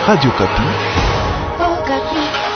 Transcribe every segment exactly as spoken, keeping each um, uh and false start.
Radio Kapi. Oh, Kapi.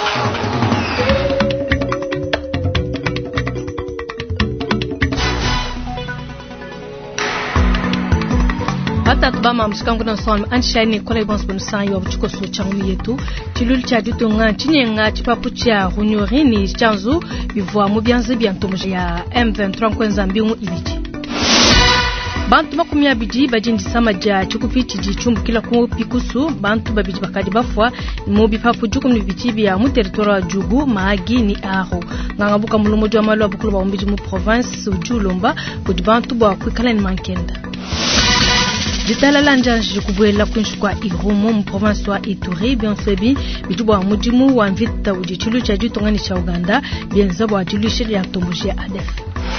Hata tubama msikangu na swami anshani kwa ibons bonsanyi wa buchuko su changu yetu chilul cha duto nga chinyenga chipapu cha runyorini chanzu bivwa mubyanze byantomoje ya M vingt-trois kwenza mbingu ibiji bantu makumi abiji bajindi samaja chikupichi jichumbu kila kungu pikusu bantu babiji bakadi bafwa mobi papu juku mnibitibi ya mu territoire wa Jugu maagi ni aho ngangabuka mulumojo wa malu wa bukulu wa umbiji mu province ujulomba kudi bantu bwa kwikala ni mankenda Jitala lanja jukubwela kunshukwa Irumu mu province wa Ituri Bionsebi bitubwa mujimu wa mvita ujichulu cha jutongani cha Uganda bienza bwa jilushi ya tombushi ya A D F.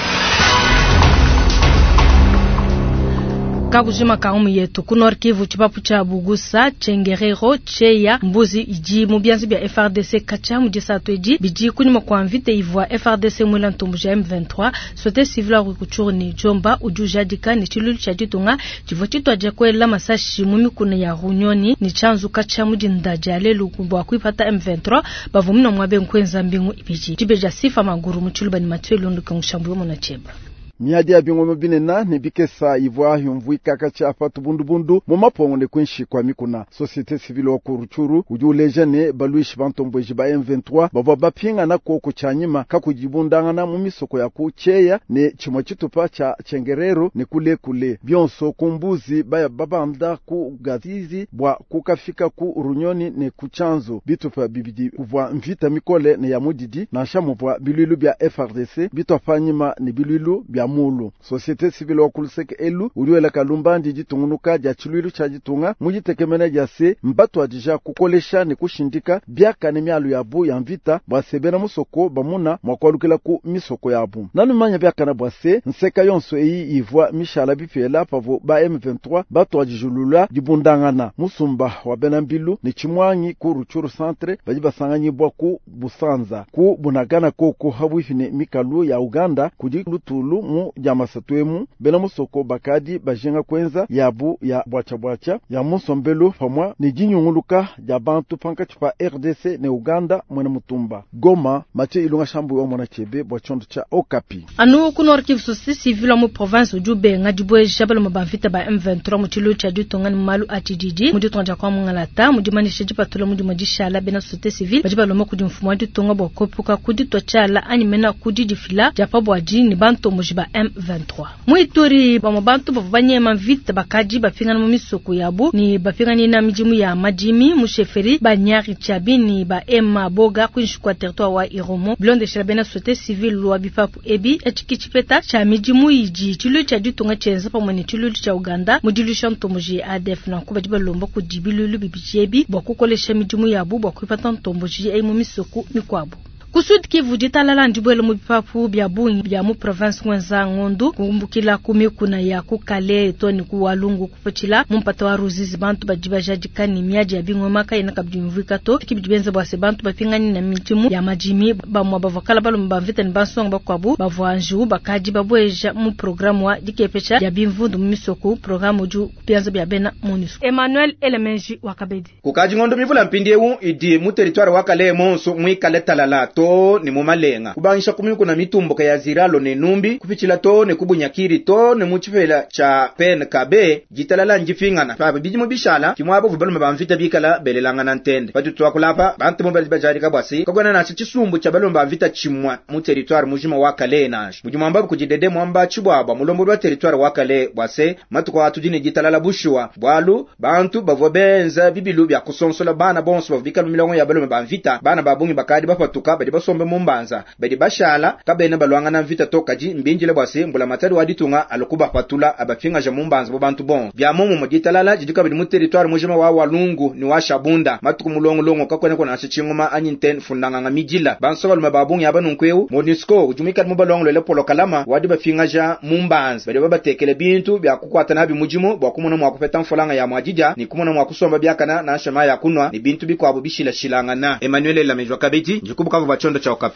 Kabujima kaumu yetu kunor Kivu chipapu cha Bugusa Chengerero Cheya Mbuzi iji mubianzi bya F R D C kacha mujisatu iji biji kunyuma kwa mvite ivwa F R D C mwela ntombuja M vingt-trois sote civila rukuchuru ni Jomba ujujadika ni chilulu cha jitunga jivochitwa jakwela masashi mumi kuna ya runyoni ni chanzu kacha mujindajale lukubwa kuipata M vingt-trois bavumina mwabe nkwenza mbingu ibiji jibeja sifa maguru mchuluba ni matue lundu kongushambuyo muna cheba Miadi ya bingo mobinena ni bikesa ivwa yumvui kakacha apatu bundu bundu mumapongo ne kwenshi kwa mikuna societe civile wa kuruchuru ujulejane baluishi bantombweji ba M vingt-trois bava bapinga na koko chanyima kakujibundangana mumisoko ya kucheya ne chimo chitupa cha Chengerero ne kule kule byonso kumbuzi baya babanda ku gazizi bwa kukafika ku runyoni ne kuchanzo bitupa bibidi kuvwa mvita mikole ne ya mudidi na shamu bwa biluilu bya F R D C bitofanyima ne biluilu bya mulu societe civile wa kuluseke elu uliwela kalumbandi jitungunuka ja chilwilu cha jitunga mujitekemena jase mbatu ajija kukolesha ni kushindika byaka ne myalu yabu ya mvita bwasebena musoko bamuna mwakwalukila ku misoko yabu nanu manya byaka na bwase nseka yonso eyi ivwa mishala bifela pavo ba M vingt-trois batu ajijulula jibundangana musumba wa benambilu ni chimwanyi ku Ruchuru centre bajibasanganyi bwa ku Busanza ku bunagana koko habwifine mikalu ya Uganda kujilutulu mu jamasatwemu bena musoko bakadi bajenga kwenza yabu ya bwacha bwacha ya musombelo pamwa ni jinyunguluka ya bantu panka chupa R D C ne Uganda mwena mutumba Goma mache ilunga shambu wa mwana chebe bwachondo cha Okapi anu kunor Kivu sosi civile mu province ujube ngajibwe jabalo mabavita ba M vingt-trois mutilo cha dutonga ni malu atijiji muditonja kwa mungalata mudimanisha jipatula mudimajishala bena societe civile bajibalo mokudimfumwa dutonga bokopuka kuditwa chala animena kudijifila japabo ajini bantu mujiba M vingt-trois muituri ba mabantu bavanye mavita bakaji bafingana mu misoko yabo ni bafingana na mijimu ya majimi musheferi banyari chabini ba Emma Boga kunshukwa territoire wa Irumu blonde shabena societe civile lwa bipapu ebi echikichipeta cha mijimu iji chulu cha dutunga chenza pa mwene chulu cha Uganda mudilusha ntomoji A D F na kuba jibalomba kudibilulu bibichebi bwakukolesha mijimu yabo bwakuipata ntomoji ai mu misoko mikwabo Kusud Kivu jitalala njibwele mubipapu bya bungi bya mu province mwenza ngondu kumbukila kumi kuna ya kukale toni kuwalungu kupochila mumpata wa ruzizi bantu bajibajajikani miaji ya bingo maka ina kabjimvika to kibibenze bwase bantu bapingani na mitimu ya majimi bamwa bavokala balo mbavita ni bansonga bakwabu bavwanju bakaji babweja mu programu wa dikepecha ya bimvundu mumisoku programu ju kupianza bya bena MONUSCO Emmanuel Elemenji wakabedi kukaji ngondo mivula mpindewu idi mu territoire wakale monso mwikale talala to ni mumalenga kubangisha kumi kuna mitumbo ya ziralo ne numbi kupichila to ne kubunyakiri to ne muchifela cha P N K B jitalala njifingana paba biji mubishala kimwabo vubalo mabamvita bikala belelangana ntende patu twakulapa bantu mobali bajari kabwasi kagwana na chisumbu cha balomba mvita chimwa mu territoire mujima wakale nash mujima mbabu kujidede mwamba chibwaba mulombo wa territoire wakale bwase matuko atudine jitalala bushwa bwalu bantu bavobenza bibilu bya kusonsola bana bonso bavika milongo ya balomba bamvita bana babungi bakadi bapatuka badi basombe mumbanza badi bashala kabene balwanga na mvita tokaji mbinjile bwase mbula matari waditunga alokuba patula abafinga ja mumbanza bo bantu bon bya mumu mujitalala jidika badi mu territoire mujima wa walungu ni wa shabunda matuku mulongo longo kakwene kona achingoma anyinten fundanga ngamijila banso baluma babungi abanunkweu MONUSCO ujumika mu balongo le polo kalama wadi bafinga ja mumbanza badi babatekele bintu bya kukwata nabi mujimu bwa kumuna mwa kupeta mfolanga ya mwajija ni kumuna mwa kusomba byakana na shama ya kunwa ni bintu bikwabo bishila shilanga na Emmanuel Lamejwa kabeti njikubuka bachondo cha Okapi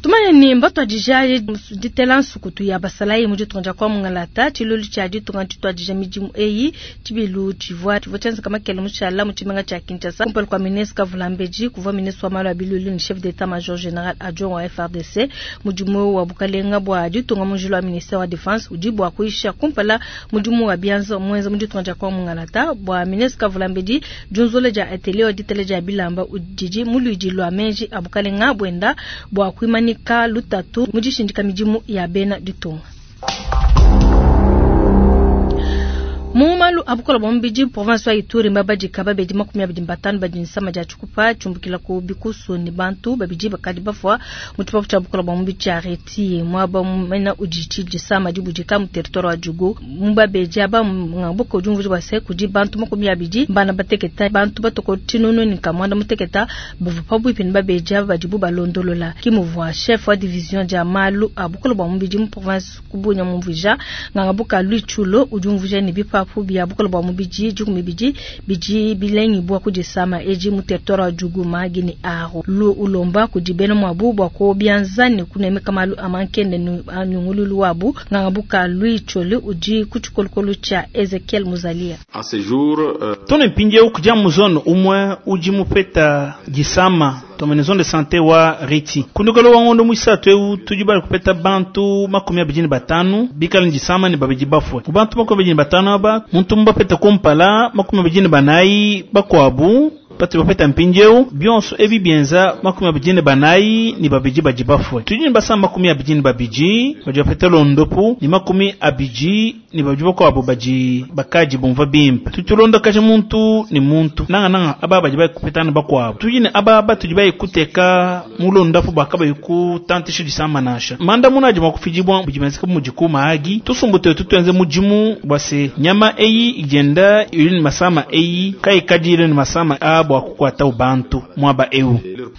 tumane ni mbato ajijaye ditelan sukutu ya basalaye muji tonja kwa mungalata chilulu cha jitu nganti to ajija mijimu eyi tibilu tivwa tivwa chanza kama kele mushala muchimenga cha Kinshasa kumpel kwa mineska vulambeji kuva mineswa malo abilulu ni chef d'état major général adjoint wa F R D C mujimu wa bukalenga bwa jitu ngamujilo wa ministère wa défense ujibu wa kuisha kumpela mujimu wa bianzo mwenza muji tonja kwa mungalata bwa mineska vulambeji junzole ja atelier ditele ja bilamba ujiji muluji lo amenji abukalenga bwenda bwa kuimani ka lutatu mujishindika mijimu ya bena ditunga Mumalu abukola bombiji province wa Ituri mbabaji kababeji makumi abidi mbatano bajinisa majachukupa chumbukila ku bikusu ni bantu babiji bakadi bafwa mutupapu cha abukola bombiji areti mwaba mena ujichi jisama jibujika mu territoire wa Jugu mbabeji aba ngabuko jumvuji base kuji bantu makumi abidi mbana bateketa bantu batoko tinunu ni kamwanda muteketa bavupabu ipini babeji aba bajibu balondolola kimuvwa chef wa division ja malu abukola bombiji mu province kubunya mumvija ngabuka luchulo ujumvuja ni bipa fu biya bukolo ba mu biji jugumi biji biji bilengi bwa kujisama eji mu territoire wa Jugu magini aho lu ulomba kujibena mwabu bwa ko bianzani kuneme kamalu amankende nyungululu wabu ngabuka lui chole uji kuchukolkolu cha Ezekiel Muzalia a ce jour euh... tone pinje ukuja mu zone umwe uji mu peta gisama tomene zone de santé wa Reti kundukalo wangondo mwisatu eu tujibali kupeta bantu makumi abijini batanu bikali njisama ni babiji bafwe bantu makumi abijini batanu aba muntu mbapeta kumpala makumi abijini banayi bakwabu pati bapeta mpinjeu bionso ebi bienza makumi abijini banayi ni babiji bajibafwe tujini basa makumi abijini babiji bajibapeta londopu ni makumi abiji ni bajiba kwa abo baji bakaji bomva bimpa tutulonda kaje muntu ni muntu nanga nanga aba bajiba kupetana bakwa tujini aba ba tujiba kuteka mulonda fu bakaba yuku tantishu disama nasha manda munaje makufijibwa bujimazika mujikuma agi tusumbuto tutenze mujimu base nyama eyi igenda yini masama eyi kai kajire ni masama abo akukwata ubantu mwaba eu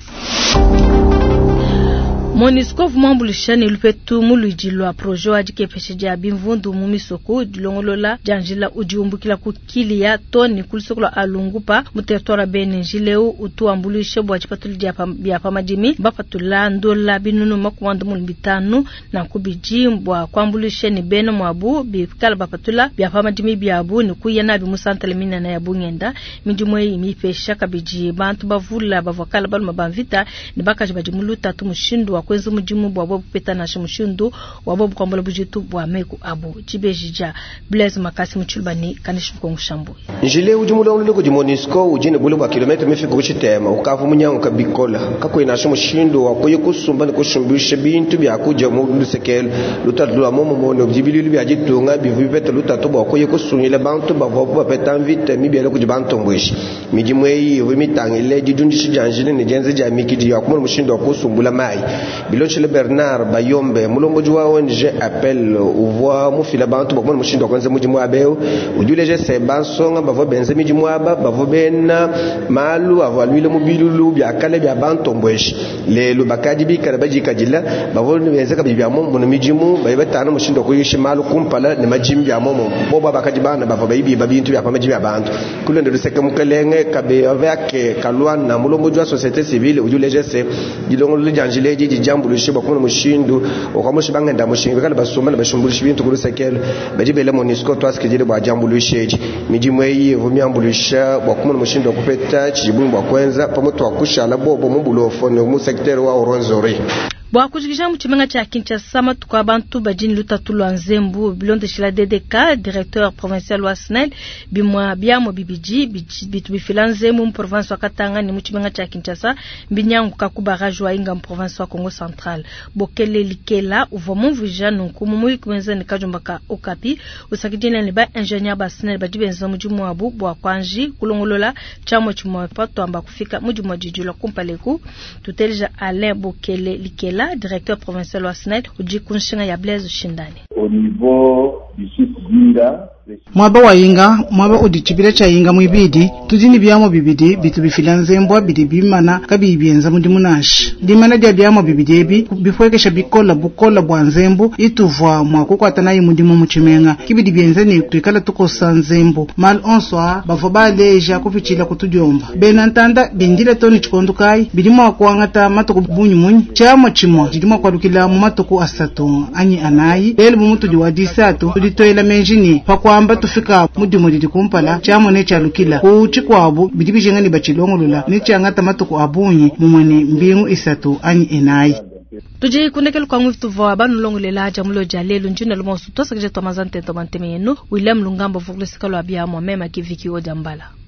Monisco vumambulishani lupetu mulujilwa projet wajike pesheje abimvundu mumisoko dilongolola janjila ujiumbukila kukili ya toni kulisokolo alungupa mu territoire benjileu utuambulishe bwa chipatuli dia pamajimi bapatula ndola binunu makwando mulibitanu na kubiji bwa kwambulishe ni beno mwabu bikala bapatula bya pamajimi byabu ni kuyana bi musantale mina na yabungenda mijumwe imipesha kabiji bantu bavula bavokala baluma bamvita ni bakaje bajimuluta tumushindu kwenza mujimu bwa bobu peta na shimushindu wabobu kwambola bujitu bwa meku abu chibejija Blaise Makasi muchulbani kanishu kwa mshambu njile ujimu la unile kujimonisco ujine bule kwa kilometre mefiko kuchitema ukafu munyangu kabikola kako ina shimushindu wakoye kusumba ni kushumbishe bintu bya kuja mu sekelo lutadula momo mono bjibilu bya jitunga bivu peta lutatoba wakoye kusunyile bantu bavobu bapeta mvite mibiele kujibanto mbwishi mijimu eyi vimitangile jidundishi janjile ni jenze jamiki ya kumul mushindu wakusumbula mai Bilochele Bernard Bayombe mulongo jwa O N G appelle uvoa mufila bantu bakoma mushindo kwanza mujimu abeo ujuleje se bansonga bavo benze mijimu aba bavo bena malu avalwile mubilulu bya kale bya bantu mbweshi lelo bakadi bikara bajika jila bavo benze ka bya momo no mijimu bayibetana mushindo kuyishi malu kumpala ne majimbi bya momo boba bakadi bana bavo bayibi babintu bya pamaji bya bantu kulende ruseke mukelenge kabe avec kalwana mulongo jwa société civile ujuleje se dilongo ljanjile ji jambulishe bakoma mushindu okamushi bangenda mushinga kale basoma bashumbulisha ibintu kurusekelo bajibele Monisco twasikijire bwa jambulishe ji mijimwe yi vumyambulisha bakoma mushindu kupeta chibumba kwenza pamoto wakushala bobo mubulofo ne mu secteur wa Oronzori bwa kujikisha muchimenga cha Kinshasa matuko abantu bajini lutatu lwa nzembu bilonde shila D D K directeur provincial wa S N E L bimwa biamo bibiji bitu bifila nzembu mu province wa Katanga ni muchimenga cha Kinshasa binyangu kakubaraju wa inga mu province wa Congo Central bokele likela uvomo vijano nkumu mui kumenza ni kajombaka okapi usakijina ni ba ingénieur ba S N E L bajibenza mujimu wabu bwa kwanji kulongolola chamo chimo pato amba kufika mujimu jijula kumpaleku tutelija Alain Bokele likela directeur provincial wa S N E L uji kunshinga ya Blaise Shindani. Au niveau mwaba wa inga mwaba udichibira cha inga mwibidi tudini byamo bibidi bitu bifila nzembwa bidi bimana kabibyenza mundi munashi dimana dia byamo bibidi ebi bifwekesha bikola bukola bwa nzembu ituvwa mwakukwata nayi mundi mu muchimenga kibidi byenze ni tukala tukosa nzembu mal onswa bavo baleja kupichila kutudyomba bena ntanda bindile toni chikondukai bidimo akwangata matuku bunyu munyi chamo chimo jidimo kwadukila mu matuku asatu anyi anayi lelo mumuntu diwadisatu tuditoyela menjini pakwamba tufika mudimo didi kumpala chamo ne chalukila kuchi kwabo bidibije ngani bachilongolula ni changata matuku abunyi mumwene mbingu isatu anyi enayi tuje kunekelo kwa ngwifu tuva banu longolela aja mulo jalelo njina lumo sutosa kije tomazante tomanteme yenu William Lungambo vukulesikalo abia mwamema kiviki odambala.